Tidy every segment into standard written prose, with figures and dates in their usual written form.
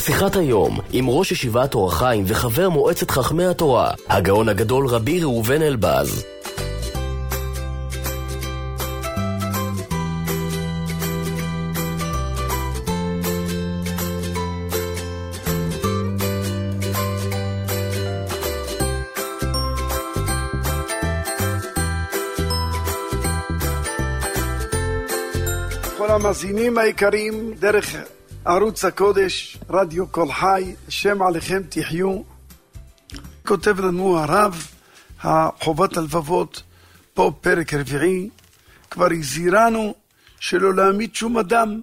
שיחת היום עם ראש ישיבת אור החיים וחבר מועצת חכמי התורה, הגאון הגדול רבי ראובן אלבז. כל המאזינים היקרים דרך ערוץ הקודש, רדיו כל חי, השם עליכם תחיו. כותב לנו הרב, חובת הלבבות, פה פרק רביעי, כבר הזהירנו שלא להעמיד שום אדם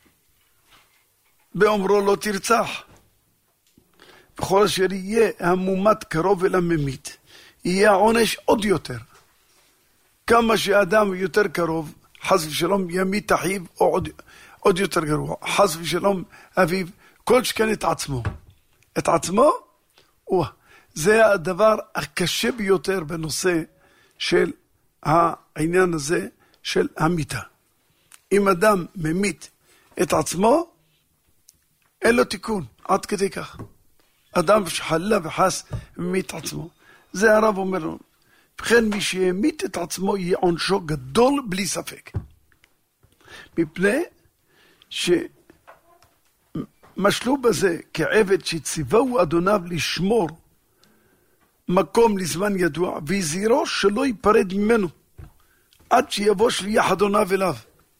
באומרו לא תרצח. בכל אשר יהיה המומת קרוב אל הממית, יהיה העונש עוד יותר. כמה שאדם יותר קרוב, חס ושלום ימית אחיו, או עוד יותר גרוע, חס ושלום אביו, כל שכן את עצמו. את עצמו, זה הדבר הקשה ביותר בנושא של העניין הזה של המיתה. אם אדם ממית את עצמו, אין לו תיקון, עד כדי כך. אדם שחלה וחס ממית עצמו. זה הרב אומר לנו. וכן מי שימית את עצמו יהיה עונשו גדול בלי ספק. מפני שמשלו בזה כעבד שציווהו אדוניו לשמור מקום לזמן ידוע, והזהירו שלא ייפרד ממנו עד שיבוא שליח אדוניו אליו.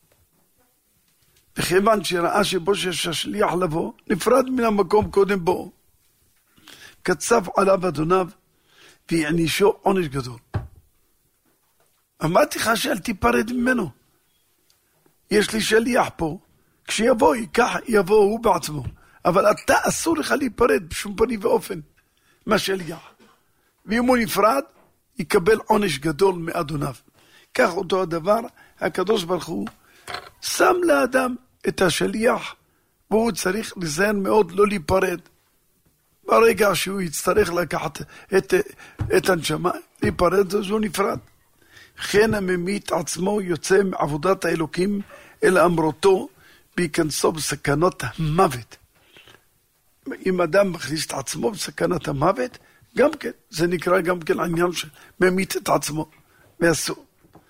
וכיוון שראה שבושש השליח לבוא, נפרד מן המקום קודם בו. קצב עליו אדוניו והענישו עונש גדול. אמרתי לך שאל תיפרד ממנו. יש לי שליח פה, כשיבוא ייקח, יבוא הוא בעצמו. אבל אתה אסור לך להיפרד בשום פנים ואופן מהשליח. ואם הוא נפרד, יקבל עונש גדול מאדוניו. כך אותו הדבר, הקדוש ברוך הוא שם לאדם את השליח, והוא צריך לזהר מאוד לא להיפרד. ברגע שהוא יצטרך לקחת את הנשמה, להיפרד, אז הוא נפרד. כן הממית עצמו יוצא מעבודת האלוקים אל אמרותו, בהיכנסו בסכנות המוות. אם אדם מכניס את עצמו בסכנת המוות, גם כן, זה נקרא גם כן עניין שממית את עצמו, ואסור.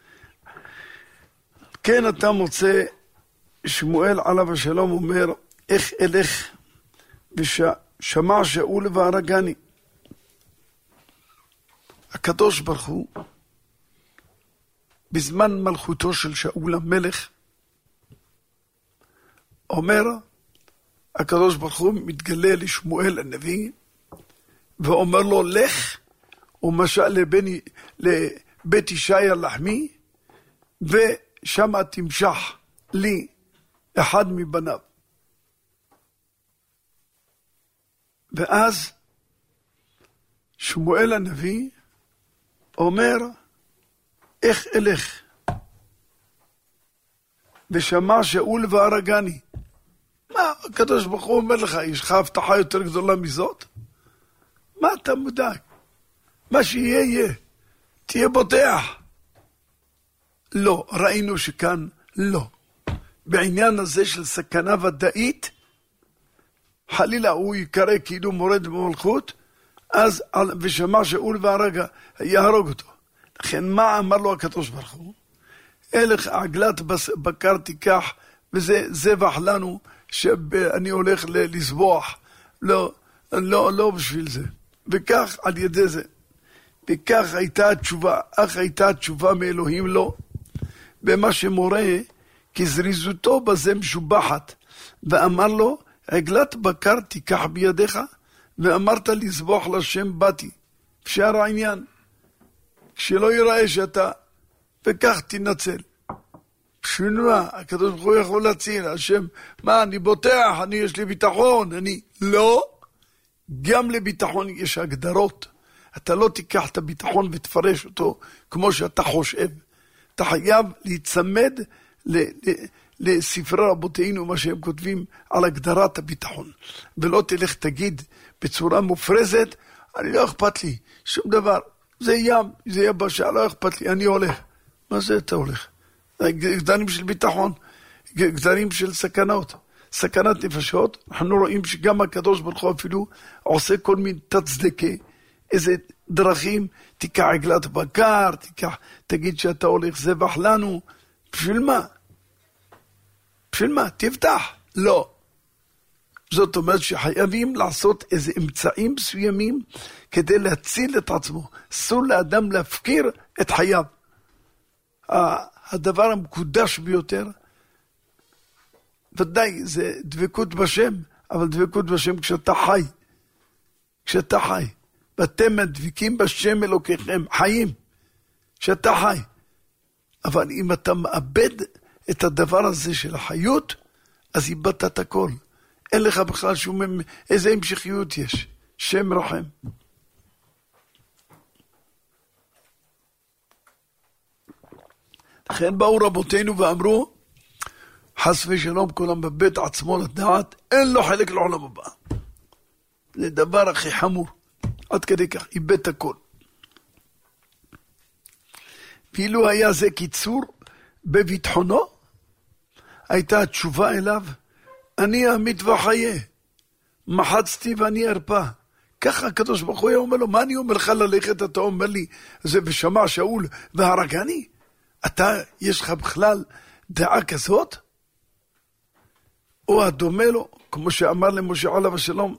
כן אתה מוצא, שמואל עליו השלום אומר, איך אלך ושמע שאול והרגני. הקדוש ברוך הוא, בזמן מלכותו של שאול המלך, אומר, הקדוש ברוך הוא מתגלה לשמואל הנביא, ואומר לו, לך ומשע לבית ישי הלחמי, ושם תמשח לי אחד מבניו. ואז שמואל הנביא אומר, איך אלך? ושמע שאול והרגני. מה הקדוש ברוך הוא אומר לך? יש לך הבטחה יותר גדולה מזאת? מה אתה מודאג? מה שיהיה יהיה. תהיה בוטח. לא, ראינו שכאן לא. בעניין הזה של סכנה ודאית, חלילה הוא יקרא כאילו מורד במלכות, אז ושמע שאול והרגה יהרוג אותו. לכן מה אמר לו הקדוש ברוך הוא? אלך עגלת בקר תיקח, וזה זבח לנו שאני הולך לסבוח. לא בשביל זה. וכך על ידי זה. וכך הייתה התשובה, אך הייתה התשובה מאלוהים לא. במה שמורה, כי זריזותו בזה משובחת. ואמר לו, עגלת בקר תיקח בידיך, ואמרת לסבוח לשם באתי. אפשר העניין. כשלא ייראה שאתה, וכך תנצל. שינוע, הקדוש ברוך הוא יכול להציל, השם, מה, אני בוטח, יש לי ביטחון, לא. גם לביטחון יש הגדרות. אתה לא תיקח את הביטחון ותפרש אותו כמו שאתה חושב. אתה חייב להיצמד לספרי רבותינו, מה שהם כותבים על הגדרת הביטחון. ולא תלך תגיד בצורה מופרזת, אני לא אכפת לי, שום דבר. זה ים, זה יבשה, לא אכפת לי, אני הולך. מה זה אתה הולך? גדרים של ביטחון, גדרים של סכנות. סכנת נפשות, אנחנו רואים שגם הקדוש ברוך הוא אפילו עושה כל מיני תצדקה, איזה דרכים, תיקח עגלת בקר, תגיד שאתה הולך זבח לנו, בשביל מה? בשביל מה? תפתח. לא. זאת אומרת שחייבים לעשות איזה אמצעים מסוימים כדי להציל את עצמו. אסור לאדם להפקיר את חייו. הדבר המקודש ביותר, ודאי זה דבקות בשם, אבל דבקות בשם כשאתה חי. כשאתה חי. ואתם מדבקים בשם אלוקיכם, חיים. כשאתה חי. אבל אם אתה מאבד את הדבר הזה של החיות, אז איבדת את הכל. אין לך בכלל שום, איזה המשכיות יש. שם רחם. לכן באו רבותינו ואמרו, חס ושלום כולם בבית עצמו לדעת, אין לו חלק לעולם הבא. זה דבר הכי חמור. עד כדי כך, איבד הכל. ואילו היה זה קיצור בביטחונו, הייתה התשובה אליו, אני אמית וחיה, מחצתי ואני ארפה. ככה הקדוש ברוך הוא אומר לו, מה אני אומר לך ללכת? אתה אומר לי, זה בשמע שאול והרגני? אתה, יש לך בכלל דעה כזאת? או הדומה לו, כמו שאמר למשה עליו השלום,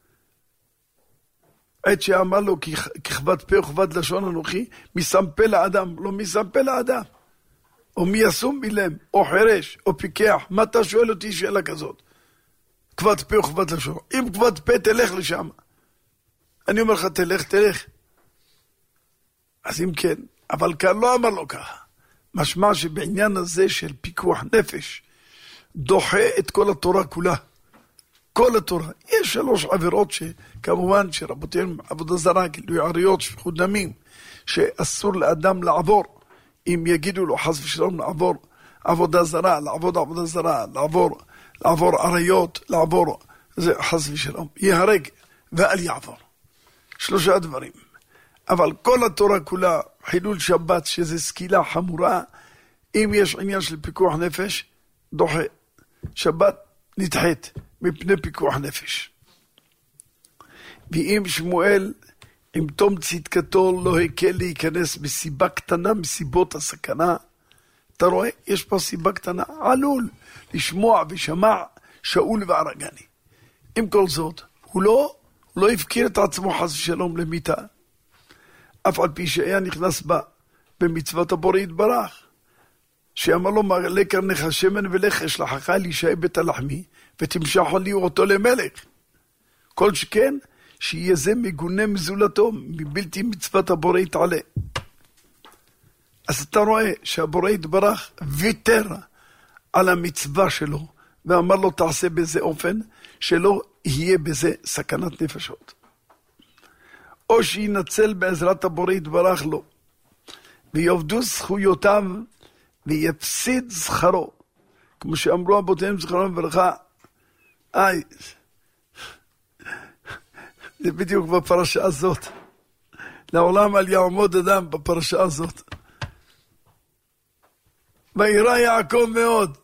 עת שאמר לו, ככבד פה וכבד לשון אנוכי, מסמפה לאדם, לא מסמפה לאדם. או מי יסום מילם, או חרש, או פיקח. מה אתה שואל אותי שאלה כזאת? כבד פה וכבד לשון. אם כבד פה תלך לשם. אני אומר לך תלך. אז אם כן, אבל כאן לא אמר לו ככה. משמע שבעניין הזה של פיקוח נפש, דוחה את כל התורה כולה. כל התורה. יש 3 עבירות שכמובן שרבותינו עבודה זרה, גילוי עריות, שפיכות דמים, שאסור לאדם לעבור. אם יגידו לו חס ושלום לעבור עבודה זרה, לעבוד עבודה זרה, לעבור עריות, לעבור, זה חס ושלום. יהרג ואל יעבור. 3 דברים. אבל כל התורה כולה, חילול שבת, שזה סקילה חמורה, אם יש עניין של פיקוח נפש, דוחה. שבת נדחית מפני פיקוח נפש. ואם שמואל עם תום צדקתו לא הקל להיכנס מסיבה קטנה מסיבות הסכנה, אתה רואה, יש פה סיבה קטנה, עלול לשמוע ושמע שאול והרגני. עם כל זאת, הוא לא הפקיר את עצמו חס ושלום למיתה, אף על פי שהיה נכנס בה במצוות הבורא יתברך, שאמר לו, מלא קרנך שמן ולך אשלחך להישאר בית הלחמי, ותמשכו לי אותו למלך. כל שכן, שיהיה זה מגונה מזולתו, מבלתי מצוות הבורא יתעלה. אז אתה רואה שהבורא יתברך ויתר על המצווה שלו, ואמר לו תעשה בזה אופן, שלא יהיה בזה סכנת נפשות. או שינצל בעזרת הבורא יתברך לו, ויעבדו זכויותיו, ויפסיד זכרו. כמו שאמרו אבותיהם זכרם לברכה, זה בדיוק בפרשה הזאת. לעולם אל יעמוד אדם בפרשה הזאת. וירא יעקב מאוד.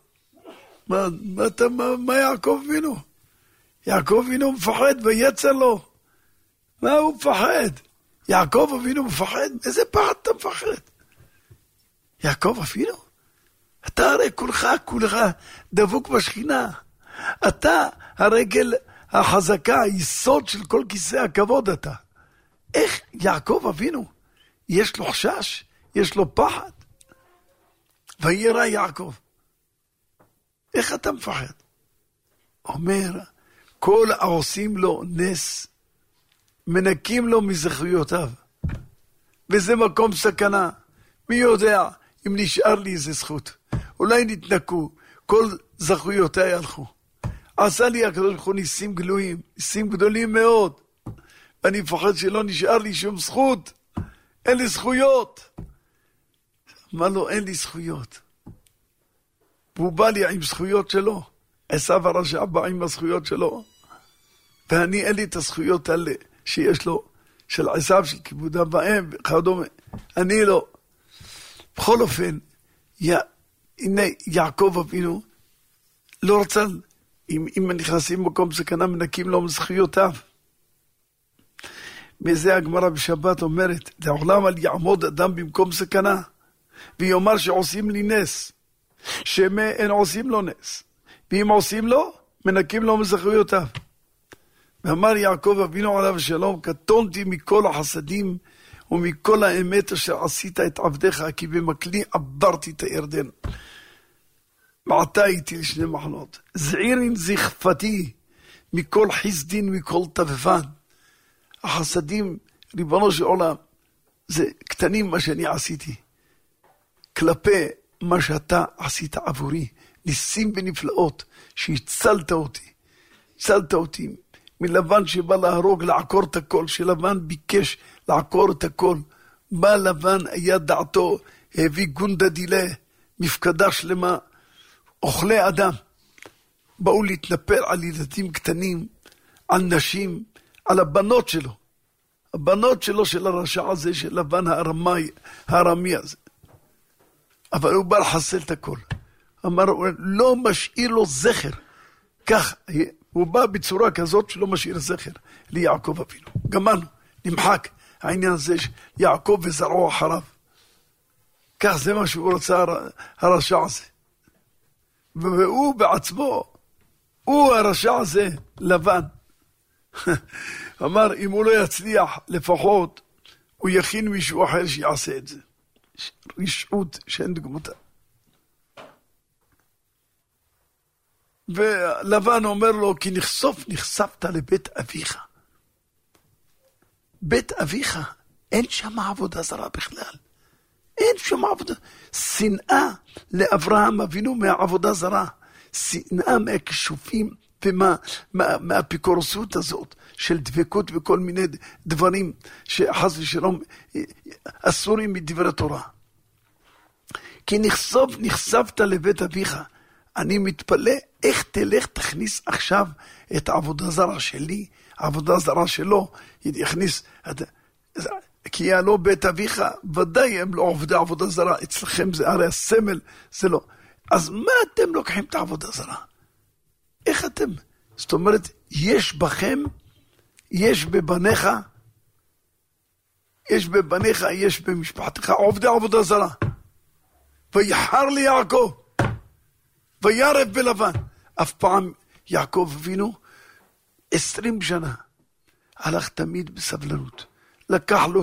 מה יעקב אבינו? יעקב אבינו מפחד ויצר לו. מה הוא מפחד? יעקב אבינו מפחד? איזה פחד אתה מפחד? יעקב אבינו? אתה הרי כולך דבוק בשכינה. אתה הרגל החזקה, היסוד של כל כיסא הכבוד אתה. איך יעקב אבינו? יש לו חשש? יש לו פחד? וירא יעקב. איך אתה מפחד? אומר, כל העושים לו נס, מנקים לו מזכויותיו. וזה מקום סכנה. מי יודע אם נשאר לי איזה זכות. אולי נתנקו, כל זכויותיי הלכו. עשה לי הקדוש ברוך הוא ניסים גלויים, ניסים גדולים מאוד. ואני מפחד שלא נשאר לי שום זכות. אין לי זכויות. אמר לו, אין לי זכויות. והוא בא לי עם זכויות שלו. עשיו הרשע בא עם הזכויות שלו. ואני אין לי את הזכויות האלה שיש לו, של עשיו, של כיבוד אב ואם וכדומה. אני לא. בכל אופן, הנה יעקב אבינו לא רצה אם נכנסים במקום סכנה, מנקים לו מזכויותיו. מזה הגמרא בשבת אומרת, לעולם אל יעמוד אדם במקום סכנה, ויאמר שעושים לי נס, שאין עושים לו נס, ואם עושים לו, מנקים לו מזכויותיו. ואמר יעקב אבינו עליו השלום, קטונתי מכל החסדים, ומכל האמת אשר עשית את עבדך, כי במקלי עברתי את הירדן. מעתה הייתי לשני מחנות. זעירין זכפתי, מכל חסדין, מכל תבבן. החסדים, ריבונו של עולם, זה קטנים מה שאני עשיתי. כלפי מה שאתה עשית עבורי, ניסים ונפלאות, שהצלת אותי. הצלת אותי מלבן שבא להרוג, לעקור את הכל, שלבן ביקש לעקור את הכל. בא לבן, היה דעתו, הביא גונדה דילה, מפקדה שלמה, אוכלי אדם. באו להתנפל על ילדים קטנים, על נשים, על הבנות שלו. הבנות שלו של הרשע הזה, של לבן הרמי הזה. אבל הוא בא לחסל את הכל. אמר, לא משאיר לו זכר. כך, הוא בא בצורה כזאת שלא משאיר זכר ליעקב אבינו. גמרנו, נמחק העניין הזה שיעקב וזרעו אחריו. כך זה מה שהוא רצה הרשע הזה. והוא בעצמו, הוא הרשע הזה, לבן. אמר, אם הוא לא יצליח, לפחות הוא יכין מישהו אחר שיעשה את זה. רשעות שאין דגמותה. ולבן אומר לו, כי נחשפת לבית אביך. בית אביך, אין שם עבודה זרה בכלל. אין שם עבודה. שנאה לאברהם אבינו מהעבודה זרה. שנאה מהכישופים ומהאפיקורסות הזאת של דבקות וכל מיני דברים שחס ושלום אסורים מדברי תורה. כי נחשפת לבית אביך. אני מתפלא איך תלך תכניס עכשיו את העבודה זרה שלי, העבודה זרה שלו, יכניס, כי היה לו בית אביך, ודאי הם לא עובדי עבודה זרה, אצלכם זה הרי הסמל, זה לא. אז מה אתם לוקחים את העבודה זרה? איך אתם? זאת אומרת, יש בכם, יש בבניך, יש במשפחתך, עובדי עבודה זרה. ויחר לי יעקב, וירב בלבן. אף פעם יעקב אבינו 20 שנה הלך תמיד בסבלנות. לקח לו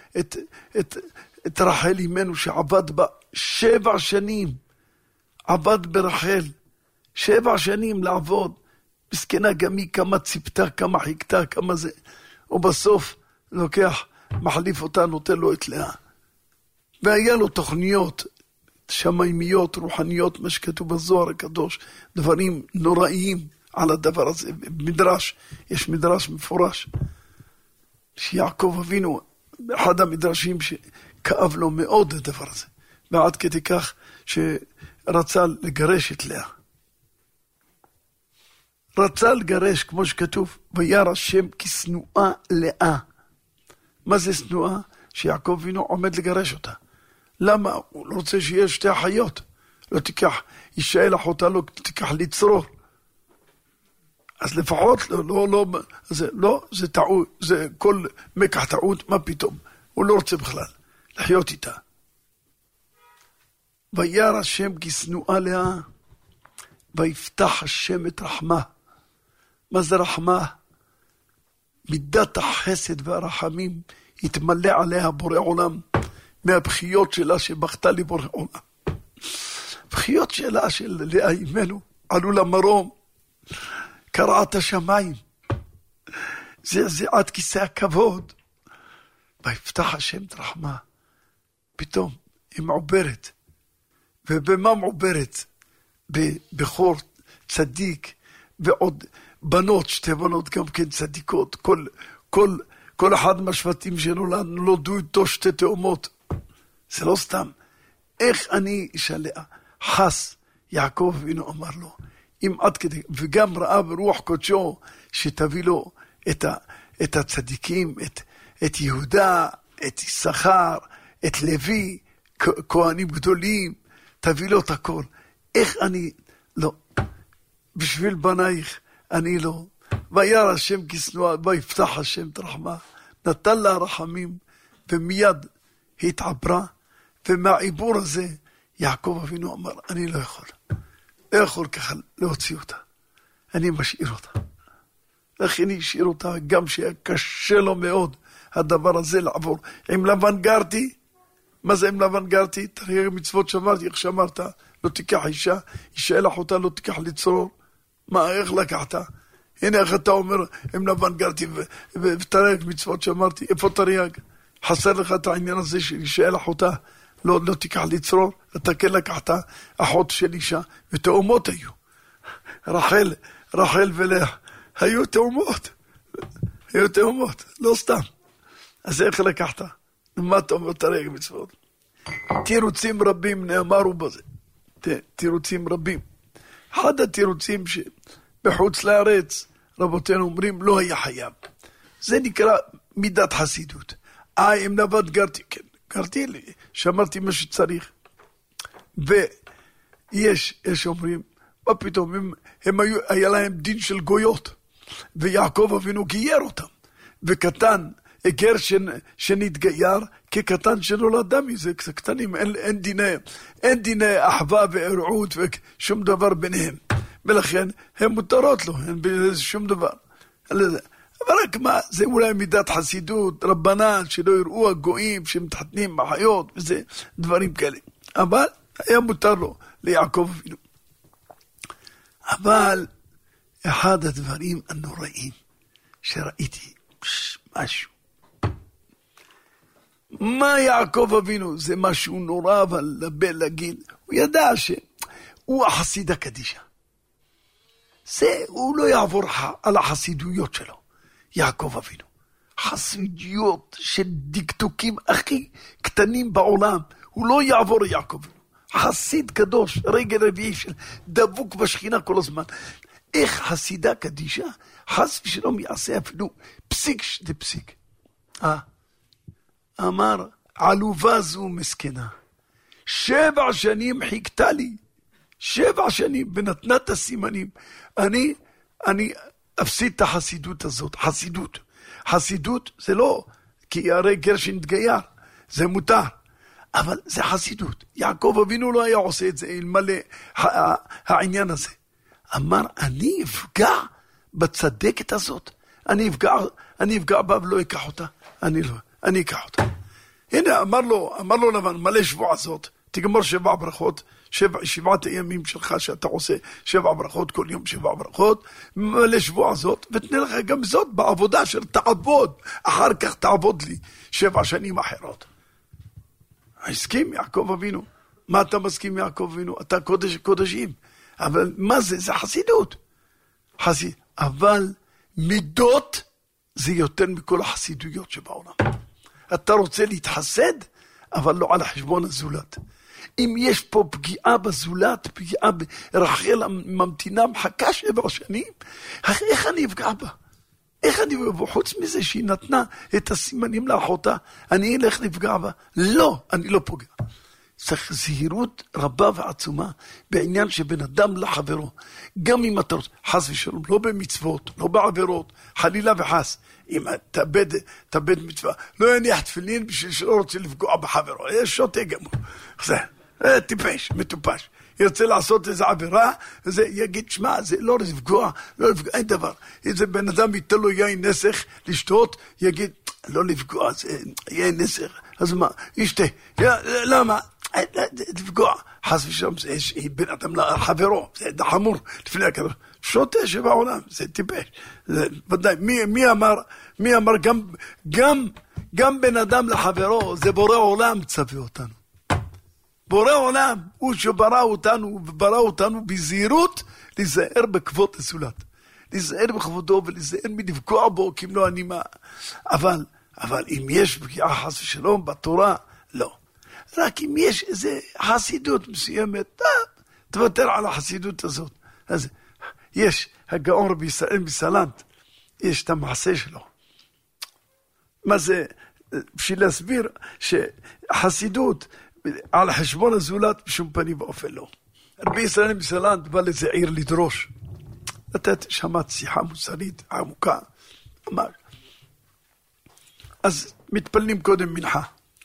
את רחל אימנו שעבד בה 7 שנים. עבד ברחל 7 שנים לעבוד. מסכנה גם היא כמה ציפתה, כמה חיכתה, כמה זה. ובסוף לוקח, מחליף אותה, נותן לו את לאה. והיה לו תוכניות שמיימיות, רוחניות, מה שכתוב בזוהר הקדוש, דברים נוראיים על הדבר הזה. מדרש, יש מדרש מפורש, שיעקב אבינו, אחד המדרשים שכאב לו מאוד הדבר הזה, ועד כדי כך שרצה לגרש את לאה. רצה לגרש, כמו שכתוב, וירא השם כשנואה לאה. מה זה שנואה? שיעקב אבינו עומד לגרש אותה. למה? הוא לא רוצה שיהיה 2 אחיות. לא תיקח, ישאל אחותה, לא תיקח לצרור. אז לפחות, זה טעות, זה כל מקח טעות, מה פתאום? הוא לא רוצה בכלל לחיות איתה. וירא השם כשנואה לאה, ויפתח השם את רחמה. מה זה רחמה? מידת החסד והרחמים יתמלא עליה בורא עולם, מהבחיות שלה שבכתה לבורא עולם. הבחיות שלה של לאה אימנו עלו למרום, קרעת השמיים, זה עד כיסא הכבוד. ויפתח השם את רחמה. פתאום היא מעוברת. ובמה מעוברת? בבחור צדיק ועוד בנות, 2 בנות גם כן צדיקות. כל אחד מהשבטים שנולדו איתו 2 תאומות. זה לא סתם. איך אני אשאליה? חס יעקב אבינו אמר לו, אם עד כדי, וגם ראה ברוח קודשו שתביא לו את הצדיקים, את יהודה, את יששכר, את לוי, כהנים גדולים, תביא לו את הכל. איך אני, לא, בשביל בנייך אני לא. וירא השם כסנועה, ויפתח השם את רחמה, נתן לה רחמים, ומיד התעברה, ומהעיבור הזה יעקב אבינו אמר, אני לא יכול ככה להוציא אותה, אני משאיר אותה. לכן אני אשאיר אותה, גם שהיה קשה לו מאוד הדבר הזה לעבור. עם לבן גרתי, מה זה עם לבן גרתי? תראה מצוות שאמרתי, איך שאמרת, לא תיקח אישה, אישה אל אחותה לא תיקח לצרור. מה, איך לקחת? הנה איך אתה אומר, עם לבן גרתי ותרי"ג מצוות שאמרתי, איפה תרי"ג? חסר לך את העניין הזה של אישה אל אחותה, לא תיקח לצרור, אתה כן לקחת אחות של אישה, ותאומות היו. רחל ולאה, היו תאומות, לא סתם. אז איך לקחת? מה אתה אומר תרי"ג מצוות? תירוצים רבים נאמרו בזה. תירוצים רבים. אחד התירוצים שבחוץ לארץ, רבותינו אומרים, לא היה חייב. זה נקרא מידת חסידות. אם נבד גרתי, כן, גרתי לי, שאמרתי מה שצריך. ויש אומרים, מה פתאום, היה להם דין של גויות, ויעקב אבינו גייר אותם, וקטן, גר שנתגייר, כקטן שנולד דמי, זה קטנים, אין דיני אחווה וערעות ושום דבר ביניהם, ולכן הם מותרות לו, אין בזה שום דבר. אבל רק מה, זה אולי מידת חסידות, רבנן, שלא יראו הגויים שמתחתנים בחיות, וזה דברים כאלה. אבל היה מותר לו, ליעקב אבינו. אבל אחד הדברים הנוראים שראיתי, משהו. מה יעקב אבינו? זה משהו נורא, אבל להגיד, הוא ידע שהוא החסיד הקדישה. הוא לא יעבור על החסידויות שלו, יעקב אבינו. חסידויות של דקדוקים הכי קטנים בעולם, הוא לא יעבור יעקב אבינו. חסיד קדוש, רגל רביעי של דבוק בשכינה כל הזמן. איך חסידה קדישה, חס ושלום יעשה אפילו פסיק שדה פסיק. אמר, עלובה זו מסכנה. 7 שנים חיכתה לי. 7 שנים, ונתנה את הסימנים. אני אפסיד את החסידות הזאת. חסידות זה לא, כי הרי גר שנתגייר, זה מותר. אבל זה חסידות. יעקב אבינו לא היה עושה את זה, אלמלא העניין הזה. אמר, אני אפגע בצדקת הזאת. אני אפגע בה ולא אקח אותה. אני אקח אותה. הנה, אמר לו לבן, מלא שבוע הזאת, תגמור 7 ברכות, 7 הימים שלך שאתה עושה 7 ברכות, כל יום 7 ברכות, מלא שבוע הזאת, ותנה לך גם זאת בעבודה של תעבוד, אחר כך תעבוד לי 7 שנים אחרות. הסכים יעקב אבינו. מה אתה מסכים יעקב אבינו? אתה קודש קודשים. אבל מה זה? זה חסידות. אבל מידות זה יותר מכל החסידויות שבעולם. אתה רוצה להתחסד, אבל לא על חשבון הזולת. אם יש פה פגיעה בזולת, פגיעה ברחל ממתינה מחכה 7 שנים, איך אני אפגע בה? איך אני אפגע? חוץ מזה שהיא נתנה את הסימנים לאחותה, אני אלך לפגע בה? לא, אני לא פוגע. צריך זהירות רבה ועצומה בעניין שבין אדם לחברו. גם אם אתה חס ושלום, לא במצוות, לא בעבירות, חלילה וחס. אם תאבד מצווה, לא יניח תפילין בשביל שלא רוצה לפגוע בחברו. יש שוטה גמור. זה טיפש, מטופש. ירצה לעשות איזו עבירה, זה יגיד, שמה, זה לא לפגוע, אין דבר. איזה בן אדם ייתן לו יין נסך לשתות, יגיד, לא לפגוע, זה יין נסך. אז מה, ישתה. למה? לפגוע. חס ושלום, זה בן אדם לחברו, זה חמור לפני הקדוש. שוטה שבעולם, זה טיפש. זה ודאי, מי אמר גם בן אדם לחברו, זה בורא עולם צווה אותנו. בורא עולם, הוא שברא אותנו, וברא אותנו בזהירות, להיזהר בכבוד הזולת. להיזהר בכבודו ולהיזהר מלפגוע בו, כי אם לא אני מה. אבל אם יש פגיעה חס ושלום בתורה, לא. רק אם יש איזה חסידות מסוימת, תוותר על החסידות הזאת. אז יש הגאון רבי ישראל מסלנט, יש את המעשה שלו. מה זה? בשביל להסביר שחסידות על חשבון הזולת בשום פנים ואופן לא. רבי ישראל מסלנט בא לזה עיר לדרוש. לתת שמעת שיחה מוסרית עמוקה. אמר, אז מתפללים קודם מנחה.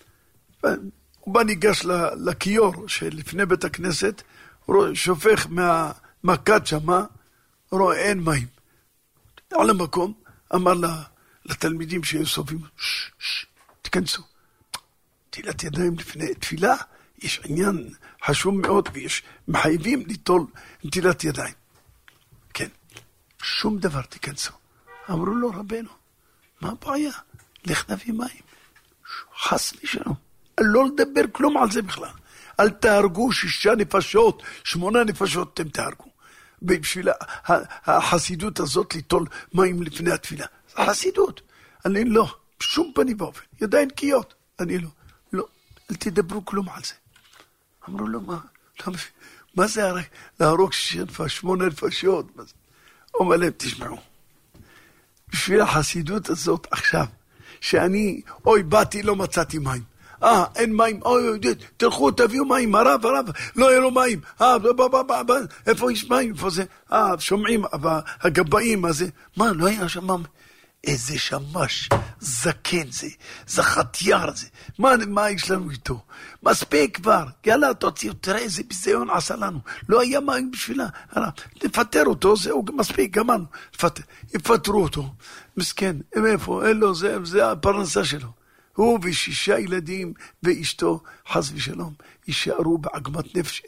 הוא בא ניגש לכיור שלפני בית הכנסת, שופך מהמכת שמה, רואה אין מים. על המקום, אמר לתלמידים שהיו סובים, תכנסו. נטילת ידיים לפני תפילה, יש עניין חשוב מאוד, ויש מחייבים ליטול נטילת ידיים. כן, שום דבר תכנסו. אמרו לו רבנו, מה הבעיה? לך נביא מים. חס ושלום. לא לדבר כלום על זה בכלל. אל תהרגו 6 נפשות, 8 נפשות אתם תהרגו. בשביל החסידות הזאת ליטול מים לפני התפילה. זה חסידות. אני לא, בשום פנים ואופן. ידיים נקיות. אני לא. לא, אל תדברו כלום על זה. אמרו לו, מה זה הרי? להרוג 8 נפשות. אומר להם, תשמעו. בשביל החסידות הזאת עכשיו, שאני, אוי, באתי, לא מצאתי מים. אין מים, אוי, תלכו, תביאו מים, הרב, לא יהיה לו מים. איפה יש מים? איפה זה? שומעים, הגבאים הזה. מה, לא היה שם מים? איזה שמש, זקן זה חתייר זה. מה יש לנו איתו? מספיק כבר, יאללה, תוציאו, תראה איזה ביזיון עשה לנו. לא היה מים בשבילה. נפטר אותו, זהו, מספיק, גמרנו. יפטרו אותו. מסכן, איפה? אין לו, זה הפרנסה שלו. הוא ו6 ילדים ואשתו, חס ושלום, יישארו בעגמת נפש.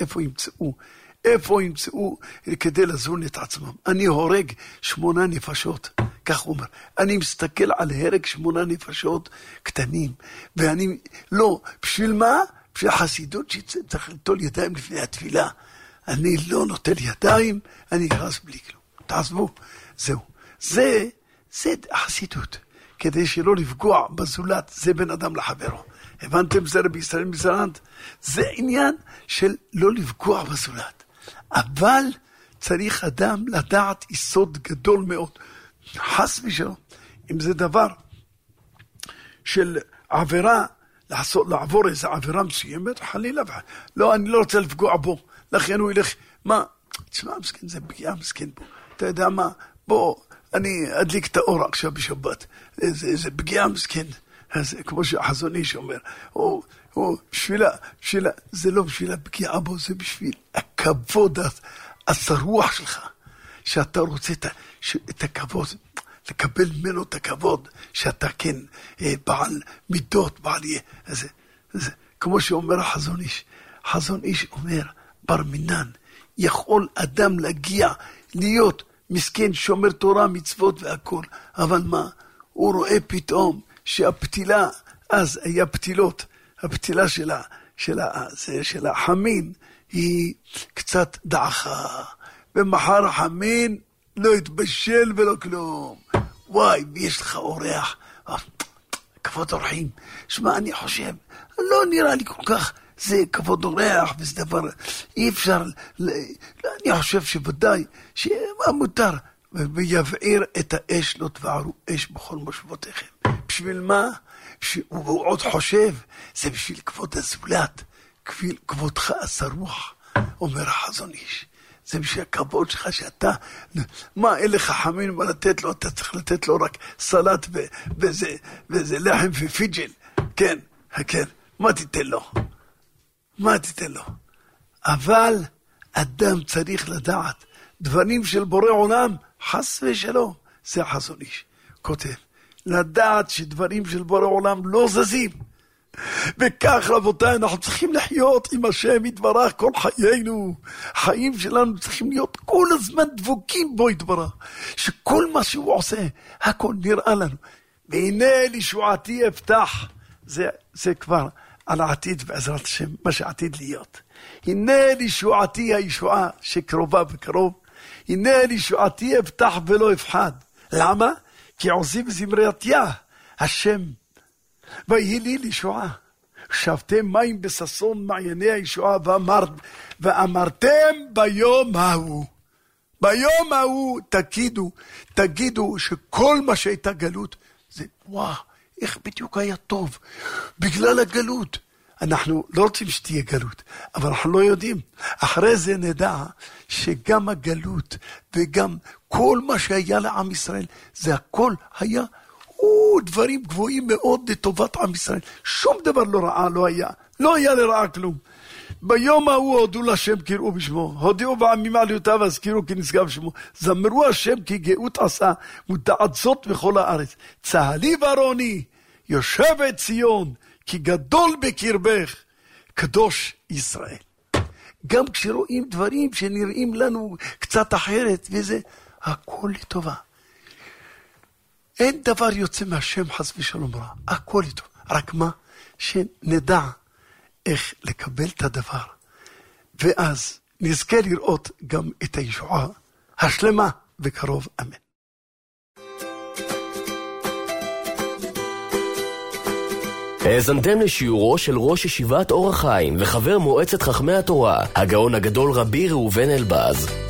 איפה ימצאו כדי לזון את עצמם? אני הורג 8 נפשות, כך הוא אומר. אני מסתכל על הרג 8 נפשות קטנים, ואני, לא, בשביל מה? בשביל חסידות שצריך ליטול ידיים לפני התפילה. אני לא נוטל ידיים, אני נכנס בלי כלום. תעזבו, זהו. זה החסידות. כדי שלא לפגוע בזולת, זה בן אדם לחברו. הבנתם זה רבי ישראל מזרנט? זה עניין של לא לפגוע בזולת. אבל צריך אדם לדעת יסוד גדול מאוד. חס ושלום. אם זה דבר של עבירה, לעבור איזו עבירה מסוימת, חלילה. לא, אני לא רוצה לפגוע בו. לכן הוא ילך, מה? תשמע, מסכן, זה פגיעה מסכן בו. אתה יודע מה? בוא, אני אדליק את האור עכשיו בשבת. זה פגיעה מסכן. כמו שהחזון איש אומר. זה לא בשביל הפגיעה בו, זה בשביל הכבוד, השרוח שלך. שאתה רוצה את הכבוד, לקבל ממנו את הכבוד, שאתה כן בעל מידות, בעל יהיה. כמו שאומר החזון איש. חזון איש אומר, בר מינן, יכול אדם להגיע, להיות מסכן, שומר תורה, מצוות והכל. אבל מה? הוא רואה פתאום שהפתילה, אז היה פתילות, הפתילה של החמין, היא קצת דעכה. ומחר החמין לא יתבשל ולא כלום. וואי, ויש לך אורח. כבוד אורחים. שמע, אני חושב, לא נראה לי כל כך, זה כבוד אורח, וזה דבר, אי אפשר, אני חושב שוודאי, שמה מותר, ויבעיר את האש, לא תבערו אש בכל מושבותיכם. בשביל מה? הוא עוד חושב, זה בשביל כבוד הזולת, כבודך השרוח, אומר החזון איש. זה בשביל הכבוד שלך שאתה, מה אין לך חמין מה לתת לו, אתה צריך לתת לו רק סלט וזה לחם ופיג'ל. כן, כן, מה תיתן לו? מה תיתן לו? אבל אדם צריך לדעת, דברים של בורא עולם, חס ושלום, זה החזון איש. כותב, לדעת שדברים של בורא עולם לא זזים. וכך רבותיי, אנחנו צריכים לחיות עם השם יתברך כל חיינו. חיים שלנו צריכים להיות כל הזמן דבוקים בו יתברך. שכל מה שהוא עושה, הכל נראה לנו. והנה לישועתי אפתח. זה כבר על העתיד בעזרת השם, מה שעתיד להיות. הנה לישועתי הישועה שקרובה וקרוב. הנה לישועתי אפתח ולא אפחד. למה? כי עושים זמרתיה, השם. ויהי לי לישועה. שבתם מים בססון מעייני הישועה ואמרתם ביום ההוא. ביום ההוא תגידו שכל מה שהייתה גלות, זה וואו, איך בדיוק היה טוב. בגלל הגלות. אנחנו לא רוצים שתהיה גלות, אבל אנחנו לא יודעים. אחרי זה נדע שגם הגלות וגם כל מה שהיה לעם ישראל, זה הכל היה דברים גבוהים מאוד לטובת עם ישראל. שום דבר לא רעה לא היה. לא היה לרעה כלום. ביום ההוא הודו לשם קראו בשמו, הודיעו בעמים עליותיו והזכירו כי נשגב שמו, זמרו השם כי גאות עשה ותעצות בכל הארץ. צהלי ורוני יושבת ציון כי גדול בקרבך קדוש ישראל. גם כשרואים דברים שנראים לנו קצת אחרת וזה, הכל לטובה. אין דבר יוצא מהשם חס ושלום רע, הכל לטובה. רק מה? שנדע איך לקבל את הדבר, ואז נזכה לראות גם את הישועה השלמה וקרוב, אמן. האזנתם לשיעורו של ראש ישיבת אור החיים וחבר מועצת חכמי התורה, הגאון הגדול רבי ראובן אלבז.